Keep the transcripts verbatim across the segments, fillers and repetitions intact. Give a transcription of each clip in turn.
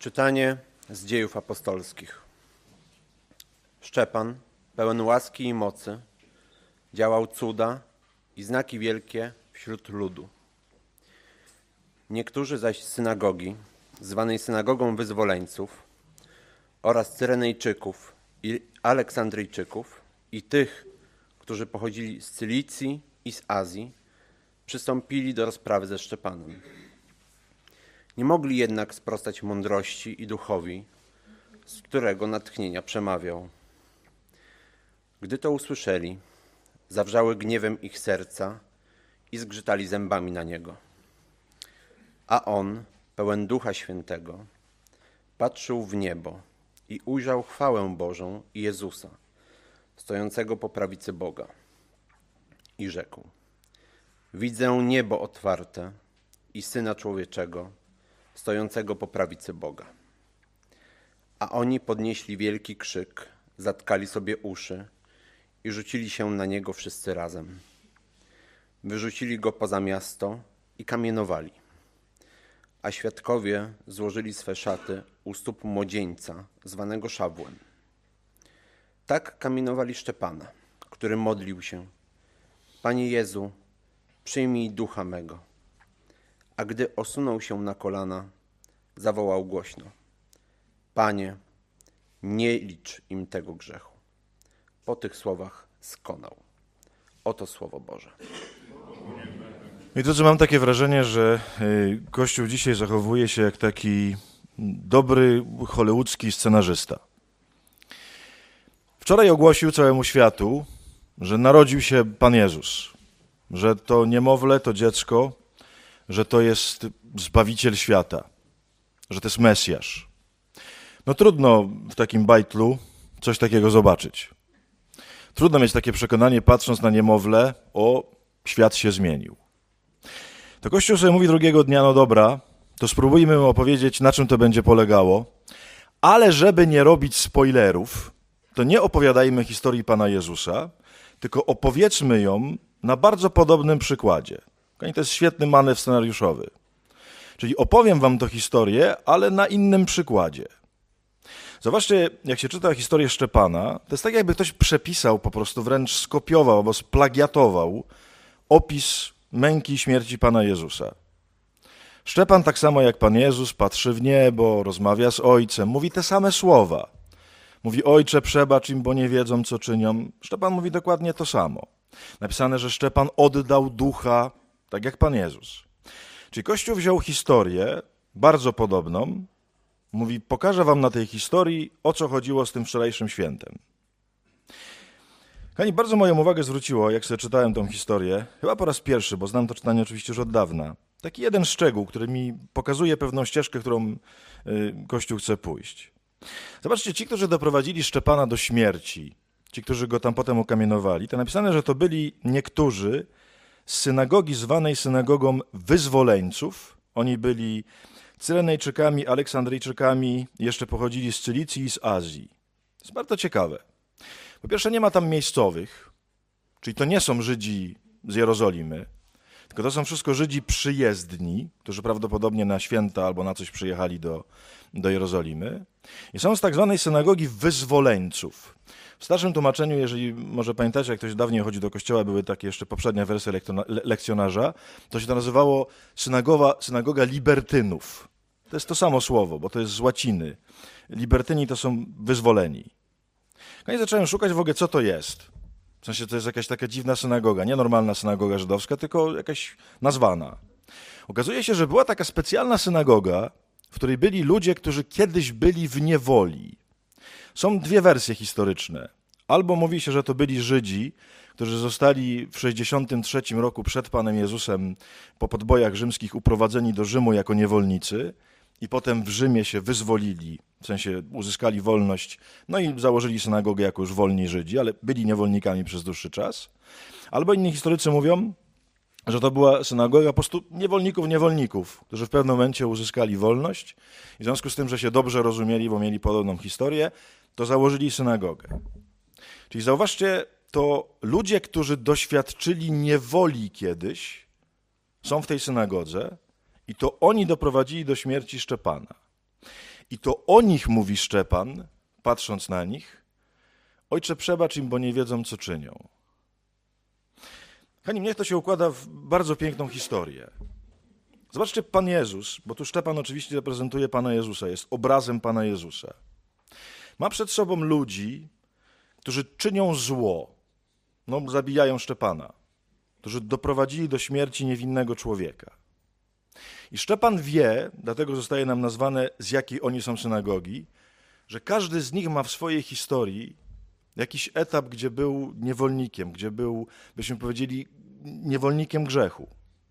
Czytanie z Dziejów Apostolskich. Szczepan, pełen łaski i mocy, działał cuda i znaki wielkie wśród ludu. Niektórzy zaś z synagogi, zwanej synagogą wyzwoleńców, oraz Cyrenejczyków i Aleksandryjczyków i tych, którzy pochodzili z Cylicji i z Azji, przystąpili do rozprawy ze Szczepanem. Nie mogli jednak sprostać mądrości i duchowi, z którego natchnienia przemawiał. Gdy to usłyszeli, zawrzały gniewem ich serca i zgrzytali zębami na niego. A on, pełen Ducha Świętego, patrzył w niebo i ujrzał chwałę Bożą i Jezusa, stojącego po prawicy Boga. I rzekł: widzę niebo otwarte i Syna Człowieczego, stojącego po prawicy Boga. A oni podnieśli wielki krzyk, zatkali sobie uszy i rzucili się na niego wszyscy razem. Wyrzucili go poza miasto i kamienowali, a świadkowie złożyli swe szaty u stóp młodzieńca, zwanego Szawłem. Tak kamienowali Szczepana, który modlił się: Panie Jezu, przyjmij ducha mego. A gdy osunął się na kolana, zawołał głośno: Panie, nie licz im tego grzechu. Po tych słowach skonał. Oto Słowo Boże. I drodzy, mam takie wrażenie, że Kościół dzisiaj zachowuje się jak taki dobry hollywoodzki scenarzysta. Wczoraj ogłosił całemu światu, że narodził się Pan Jezus, że to niemowlę, to dziecko, że to jest Zbawiciel świata, że to jest Mesjasz. No trudno w takim bajtlu coś takiego zobaczyć. Trudno mieć takie przekonanie, patrząc na niemowlę: o, świat się zmienił. To Kościół sobie mówi drugiego dnia: no dobra, to spróbujmy opowiedzieć, na czym to będzie polegało, ale żeby nie robić spoilerów, to nie opowiadajmy historii Pana Jezusa, tylko opowiedzmy ją na bardzo podobnym przykładzie. To jest świetny manewr scenariuszowy. Czyli opowiem wam tę historię, ale na innym przykładzie. Zobaczcie, jak się czyta historię Szczepana, to jest tak, jakby ktoś przepisał, po prostu wręcz skopiował albo splagiatował opis męki i śmierci Pana Jezusa. Szczepan, tak samo jak Pan Jezus, patrzy w niebo, rozmawia z Ojcem, mówi te same słowa. Mówi: Ojcze, przebacz im, bo nie wiedzą, co czynią. Szczepan mówi dokładnie to samo. Napisane, że Szczepan oddał ducha, tak jak Pan Jezus. Czyli Kościół wziął historię bardzo podobną, mówi: pokażę wam na tej historii, o co chodziło z tym wczorajszym świętem. Kochani, bardzo moją uwagę zwróciło, jak sobie czytałem tą historię, chyba po raz pierwszy, bo znam to czytanie oczywiście już od dawna, taki jeden szczegół, który mi pokazuje pewną ścieżkę, którą Kościół chce pójść. Zobaczcie, ci, którzy doprowadzili Szczepana do śmierci, ci, którzy go tam potem ukamienowali, to napisane, że to byli niektórzy z synagogi zwanej synagogą wyzwoleńców. Oni byli Cyrenejczykami, Aleksandryjczykami, jeszcze pochodzili z Cylicji i z Azji. To jest bardzo ciekawe. Po pierwsze, nie ma tam miejscowych, czyli to nie są Żydzi z Jerozolimy, tylko to są wszystko Żydzi przyjezdni, którzy prawdopodobnie na święta albo na coś przyjechali do, do Jerozolimy. I są z tak zwanej synagogi wyzwoleńców. W starszym tłumaczeniu, jeżeli może pamiętacie, jak ktoś dawniej chodzi do kościoła, były takie jeszcze poprzednie wersje lekcjonarza, to się to nazywało synagoga, synagoga libertynów. To jest to samo słowo, bo to jest z łaciny. Libertyni to są wyzwoleni. No i zacząłem szukać w ogóle, co to jest. W sensie to jest jakaś taka dziwna synagoga, nie normalna synagoga żydowska, tylko jakaś nazwana. Okazuje się, że była taka specjalna synagoga, w której byli ludzie, którzy kiedyś byli w niewoli. Są dwie wersje historyczne. Albo mówi się, że to byli Żydzi, którzy zostali w sześćdziesiątym trzecim roku przed Panem Jezusem po podbojach rzymskich uprowadzeni do Rzymu jako niewolnicy i potem w Rzymie się wyzwolili, w sensie uzyskali wolność, no i założyli synagogę jako już wolni Żydzi, ale byli niewolnikami przez dłuższy czas. Albo inni historycy mówią, że to była synagoga po prostu niewolników niewolników, którzy w pewnym momencie uzyskali wolność i w związku z tym, że się dobrze rozumieli, bo mieli podobną historię, to założyli synagogę. Czyli zauważcie, to ludzie, którzy doświadczyli niewoli kiedyś, są w tej synagodze i to oni doprowadzili do śmierci Szczepana. I to o nich mówi Szczepan, patrząc na nich: Ojcze, przebacz im, bo nie wiedzą, co czynią. Kochani, niech to się układa w bardzo piękną historię. Zobaczcie, Pan Jezus, bo tu Szczepan oczywiście reprezentuje Pana Jezusa, jest obrazem Pana Jezusa. Ma przed sobą ludzi, którzy czynią zło, no zabijają Szczepana, którzy doprowadzili do śmierci niewinnego człowieka. I Szczepan wie, dlatego zostaje nam nazwane, z jakiej oni są synagogi, że każdy z nich ma w swojej historii jakiś etap, gdzie był niewolnikiem, gdzie był, byśmy powiedzieli, niewolnikiem grzechu.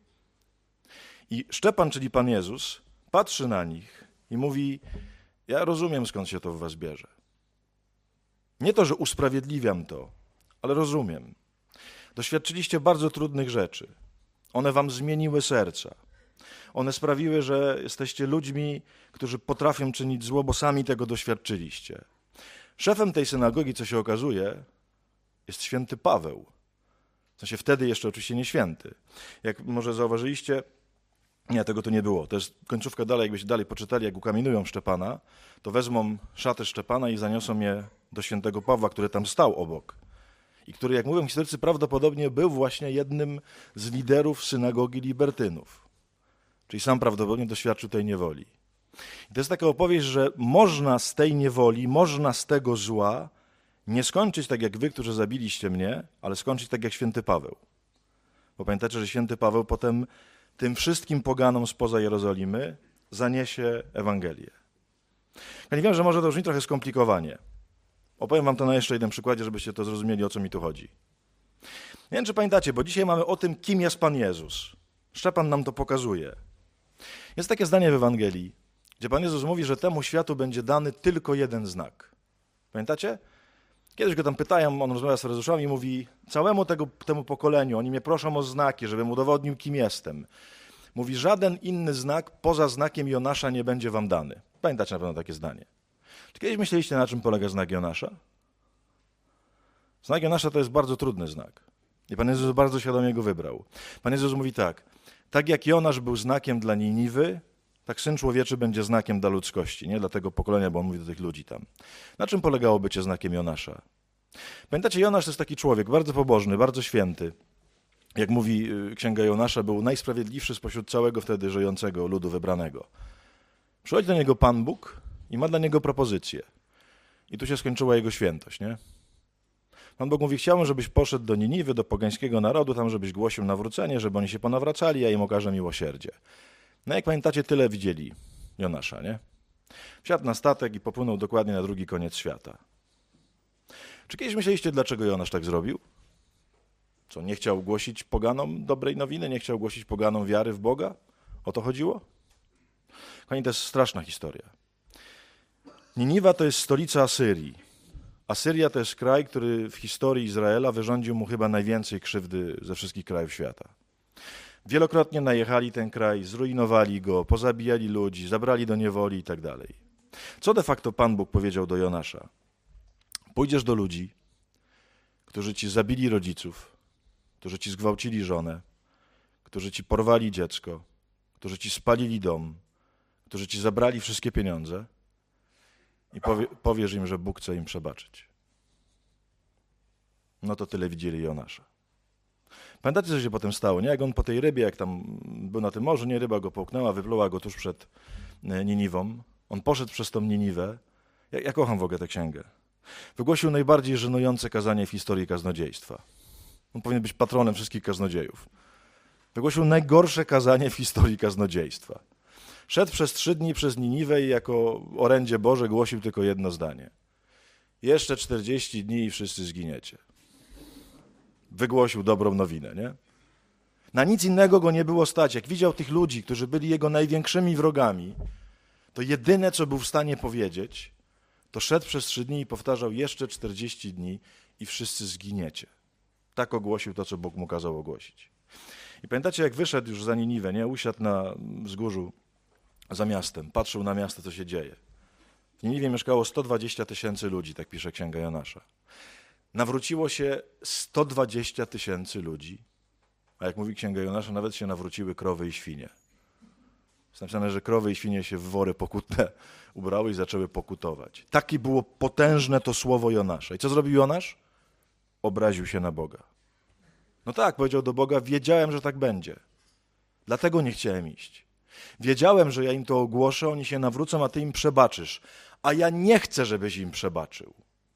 I Szczepan, czyli Pan Jezus, patrzy na nich i mówi: ja rozumiem, skąd się to w was bierze. Nie to, że usprawiedliwiam to, ale rozumiem. Doświadczyliście bardzo trudnych rzeczy. One wam zmieniły serca. One sprawiły, że jesteście ludźmi, którzy potrafią czynić zło, bo sami tego doświadczyliście. Szefem tej synagogi, co się okazuje, jest święty Paweł. W sensie wtedy jeszcze oczywiście nie święty. Jak może zauważyliście, nie, tego tu nie było. To jest końcówka dalej, jakbyście dalej poczytali, jak ukamieniują Szczepana, to wezmą szatę Szczepana i zaniosą je do świętego Pawła, który tam stał obok. I który, jak mówią historycy, prawdopodobnie był właśnie jednym z liderów synagogi libertynów. Czyli sam prawdopodobnie doświadczył tej niewoli. I to jest taka opowieść, że można z tej niewoli, można z tego zła nie skończyć tak jak wy, którzy zabiliście mnie, ale skończyć tak jak święty Paweł. Bo pamiętacie, że święty Paweł potem tym wszystkim poganom spoza Jerozolimy zaniesie Ewangelię. Ja nie wiem, że może to brzmi trochę skomplikowanie. Opowiem wam to na jeszcze jednym przykładzie, żebyście to zrozumieli, o co mi tu chodzi. Nie wiem, czy pamiętacie, bo dzisiaj mamy o tym, kim jest Pan Jezus. Szczepan nam to pokazuje. Jest takie zdanie w Ewangelii, gdzie Pan Jezus mówi, że temu światu będzie dany tylko jeden znak. Pamiętacie? Kiedyś go tam pytają, on rozmawia z faryzeuszami i mówi: całemu tego, temu pokoleniu, oni mnie proszą o znaki, żebym udowodnił, kim jestem. Mówi: żaden inny znak poza znakiem Jonasza nie będzie wam dany. Pamiętacie na pewno takie zdanie. Czy kiedyś myśleliście, na czym polega znak Jonasza? Znak Jonasza to jest bardzo trudny znak. I Pan Jezus bardzo świadomie go wybrał. Pan Jezus mówi tak: tak jak Jonasz był znakiem dla Niniwy, tak Syn Człowieczy będzie znakiem dla ludzkości, nie dla tego pokolenia, bo on mówi do tych ludzi tam. Na czym polegało bycie znakiem Jonasza? Pamiętacie, Jonasz to jest taki człowiek bardzo pobożny, bardzo święty. Jak mówi Księga Jonasza, był najsprawiedliwszy spośród całego wtedy żyjącego ludu wybranego. Przychodzi do niego Pan Bóg i ma dla niego propozycję. I tu się skończyła jego świętość, nie? Pan Bóg mówi: chciałbym, żebyś poszedł do Niniwy, do pogańskiego narodu, tam żebyś głosił nawrócenie, żeby oni się ponawracali, a im okażę miłosierdzie. No jak pamiętacie, tyle widzieli Jonasza, nie? Wsiadł na statek i popłynął dokładnie na drugi koniec świata. Czy kiedyś myśleliście, dlaczego Jonasz tak zrobił? Co, nie chciał głosić poganom dobrej nowiny? Nie chciał głosić poganom wiary w Boga? O to chodziło? Kochani, to jest straszna historia. Niniwa to jest stolica Asyrii. Asyria to jest kraj, który w historii Izraela wyrządził mu chyba najwięcej krzywdy ze wszystkich krajów świata. Wielokrotnie najechali ten kraj, zrujnowali go, pozabijali ludzi, zabrali do niewoli i tak dalej. Co de facto Pan Bóg powiedział do Jonasza? Pójdziesz do ludzi, którzy ci zabili rodziców, którzy ci zgwałcili żonę, którzy ci porwali dziecko, którzy ci spalili dom, którzy ci zabrali wszystkie pieniądze i powie, powiesz im, że Bóg chce im przebaczyć. No to tyle widzieli Jonasza. Pamiętacie, co się potem stało, nie? Jak on po tej rybie, jak tam był na tym morzu, nie, ryba go połknęła, wypluła go tuż przed Niniwą. On poszedł przez tą Niniwę. Ja, ja kocham w ogóle tę księgę. Wygłosił najbardziej żenujące kazanie w historii kaznodziejstwa. On powinien być patronem wszystkich kaznodziejów. Wygłosił najgorsze kazanie w historii kaznodziejstwa. Szedł przez trzy dni przez Niniwę i jako orędzie Boże głosił tylko jedno zdanie. Jeszcze czterdzieści dni i wszyscy zginiecie. Wygłosił dobrą nowinę, nie? Na nic innego go nie było stać. Jak widział tych ludzi, którzy byli jego największymi wrogami, to jedyne, co był w stanie powiedzieć, to szedł przez trzy dni i powtarzał: jeszcze czterdzieści dni i wszyscy zginiecie. Tak ogłosił to, co Bóg mu kazał ogłosić. I pamiętacie, jak wyszedł już za Niniwę, nie? Usiadł na wzgórzu za miastem, patrzył na miasto, co się dzieje. W Niniwie mieszkało sto dwadzieścia tysięcy ludzi, tak pisze Księga Jonasza. Nawróciło się sto dwadzieścia tysięcy ludzi, a jak mówi Księga Jonasza, nawet się nawróciły krowy i świnie. Jest napisane, że krowy i świnie się w wory pokutne ubrały i zaczęły pokutować. Takie było potężne to słowo Jonasza. I co zrobił Jonasz? Obraził się na Boga. No tak, powiedział do Boga, wiedziałem, że tak będzie. Dlatego nie chciałem iść. Wiedziałem, że ja im to ogłoszę, oni się nawrócą, a ty im przebaczysz. A ja nie chcę, żebyś im przebaczył.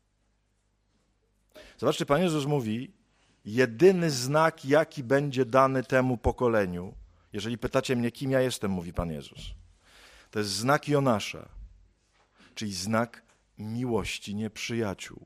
Zobaczcie, Pan Jezus mówi, jedyny znak, jaki będzie dany temu pokoleniu, jeżeli pytacie mnie, kim ja jestem, mówi Pan Jezus, to jest znak Jonasza, czyli znak miłości nieprzyjaciół.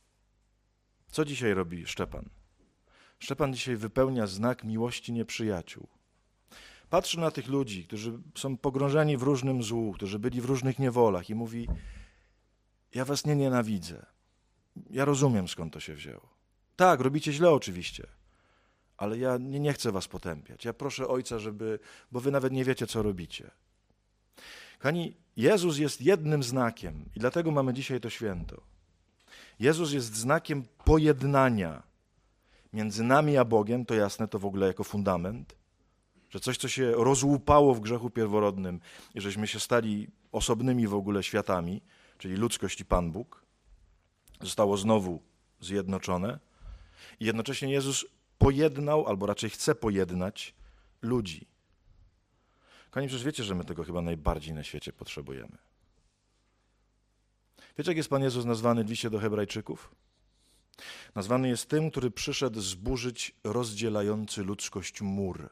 Co dzisiaj robi Szczepan? Szczepan dzisiaj wypełnia znak miłości nieprzyjaciół. Patrzy na tych ludzi, którzy są pogrążeni w różnym złu, którzy byli w różnych niewolach i mówi, ja was nie nienawidzę. Ja rozumiem, skąd to się wzięło. Tak, robicie źle oczywiście, ale ja nie, nie chcę was potępiać. Ja proszę Ojca, żeby, bo wy nawet nie wiecie, co robicie. Kochani, Jezus jest jednym znakiem i dlatego mamy dzisiaj to święto. Jezus jest znakiem pojednania między nami a Bogiem, to jasne, to w ogóle jako fundament, że coś, co się rozłupało w grzechu pierworodnym i żeśmy się stali osobnymi w ogóle światami, czyli ludzkość i Pan Bóg, zostało znowu zjednoczone i jednocześnie Jezus pojednał, albo raczej chce pojednać ludzi. Kochani, przecież wiecie, że my tego chyba najbardziej na świecie potrzebujemy. Wiecie, jak jest Pan Jezus nazwany w liście do Hebrajczyków? Nazwany jest tym, który przyszedł zburzyć rozdzielający ludzkość mur.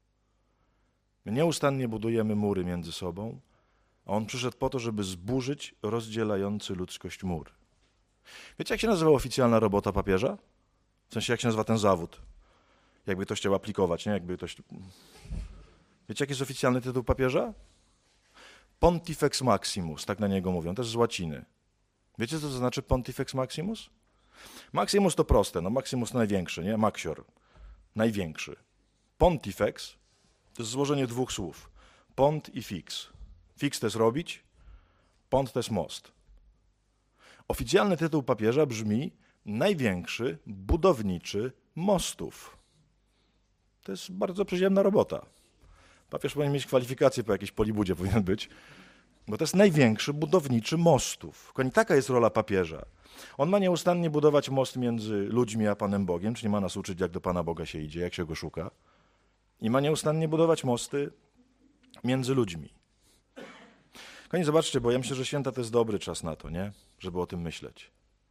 My nieustannie budujemy mury między sobą, a On przyszedł po to, żeby zburzyć rozdzielający ludzkość mur. Wiecie, jak się nazywa oficjalna robota papieża? W sensie, jak się nazywa ten zawód? Jakby ktoś chciał aplikować, nie? Jakby ktoś... Wiecie, jaki jest oficjalny tytuł papieża? Pontifex Maximus, tak na niego mówią, też z łaciny. Wiecie, co to znaczy Pontifex Maximus? Maximus to proste, no Maximus największy, nie? Maxior, największy. Pontifex to jest złożenie dwóch słów. Pont i fix. Fix to jest robić, pont to jest most. Oficjalny tytuł papieża brzmi największy budowniczy mostów. To jest bardzo przyziemna robota. Papież powinien mieć kwalifikacje po jakiejś polibudzie, powinien być, bo to jest największy budowniczy mostów. Taka jest rola papieża. On ma nieustannie budować most między ludźmi a Panem Bogiem, czyli ma nas uczyć, jak do Pana Boga się idzie, jak się Go szuka. I ma nieustannie budować mosty między ludźmi. Kochani, zobaczcie, bo ja myślę, że święta to jest dobry czas na to, nie? Żeby o tym myśleć.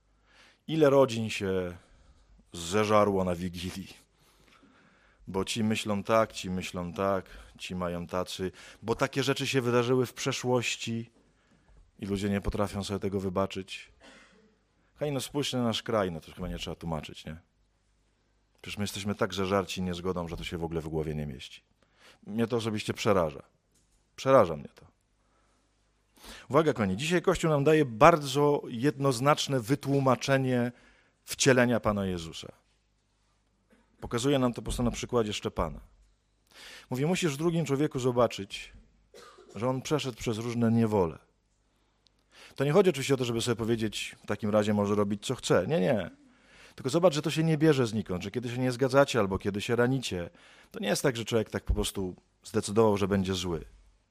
Ile rodzin się zeżarło na Wigilii? Bo ci myślą tak, ci myślą tak, ci mają tacy, bo takie rzeczy się wydarzyły w przeszłości i ludzie nie potrafią sobie tego wybaczyć. Kochani, no spójrzcie na nasz kraj, no to chyba nie trzeba tłumaczyć, nie? Przecież my jesteśmy tak zeżarci niezgodą, że to się w ogóle w głowie nie mieści. Mnie to osobiście przeraża. Przeraża mnie to. Uwaga, kochani, dzisiaj Kościół nam daje bardzo jednoznaczne wytłumaczenie wcielenia Pana Jezusa. Pokazuje nam to po prostu na przykładzie Szczepana. Mówi, musisz w drugim człowieku zobaczyć, że on przeszedł przez różne niewole. To nie chodzi oczywiście o to, żeby sobie powiedzieć, w takim razie może robić co chce. Nie, nie. Tylko zobacz, że to się nie bierze znikąd, że kiedy się nie zgadzacie albo kiedy się ranicie, to nie jest tak, że człowiek tak po prostu zdecydował, że będzie zły.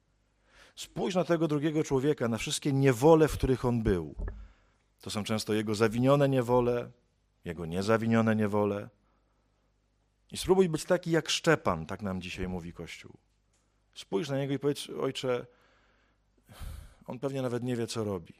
Spójrz na tego drugiego człowieka, na wszystkie niewole, w których on był. To są często jego zawinione niewole, jego niezawinione niewole. I spróbuj być taki jak Szczepan, tak nam dzisiaj mówi Kościół. Spójrz na niego i powiedz, ojcze, on pewnie nawet nie wie, co robi.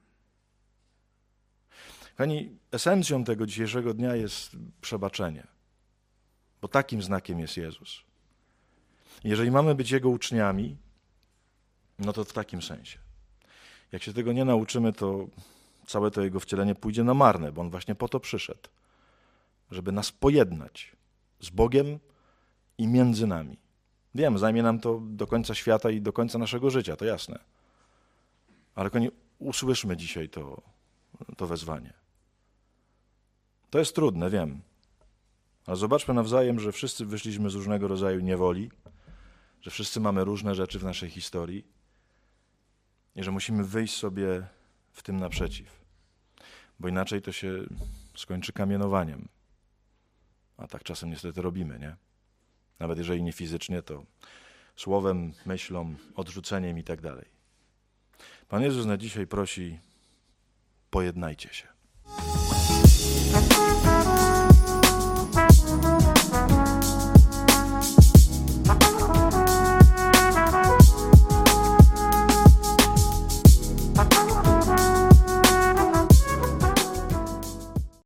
Kochani, esencją tego dzisiejszego dnia jest przebaczenie, bo takim znakiem jest Jezus. Jeżeli mamy być Jego uczniami, no to w takim sensie. Jak się tego nie nauczymy, to całe to Jego wcielenie pójdzie na marne, bo On właśnie po to przyszedł, żeby nas pojednać z Bogiem i między nami. Wiem, zajmie nam to do końca świata i do końca naszego życia, to jasne. Ale kochani, usłyszmy dzisiaj to, to wezwanie. To jest trudne, wiem. Ale zobaczmy nawzajem, że wszyscy wyszliśmy z różnego rodzaju niewoli, że wszyscy mamy różne rzeczy w naszej historii i że musimy wyjść sobie w tym naprzeciw. Bo inaczej to się skończy kamienowaniem. A tak czasem niestety robimy, nie? Nawet jeżeli nie fizycznie, to słowem, myślą, odrzuceniem i tak dalej. Pan Jezus na dzisiaj prosi, pojednajcie się.